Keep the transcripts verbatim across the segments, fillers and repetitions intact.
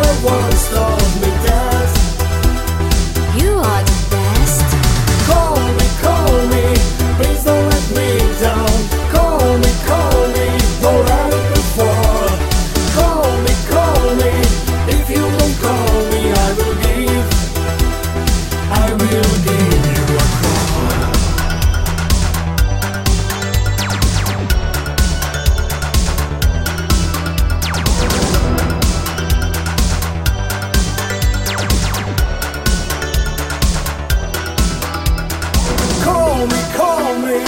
won't stop me dance. You are the best. Call me, call me, please don't let me down. Call me, call me, don't let it before. Call me, call me, if you won't call me, I will give, I will give you a call. Call me, call me,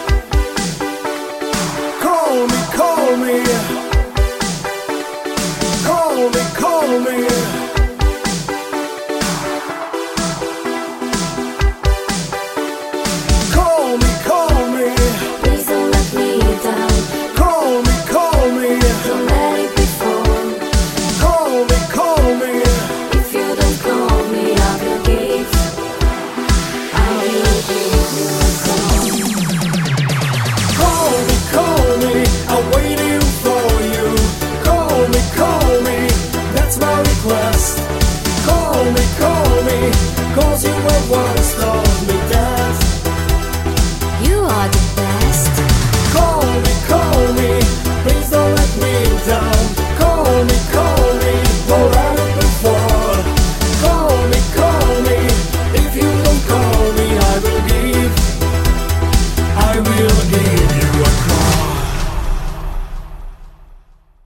call me, call me, call me, call me.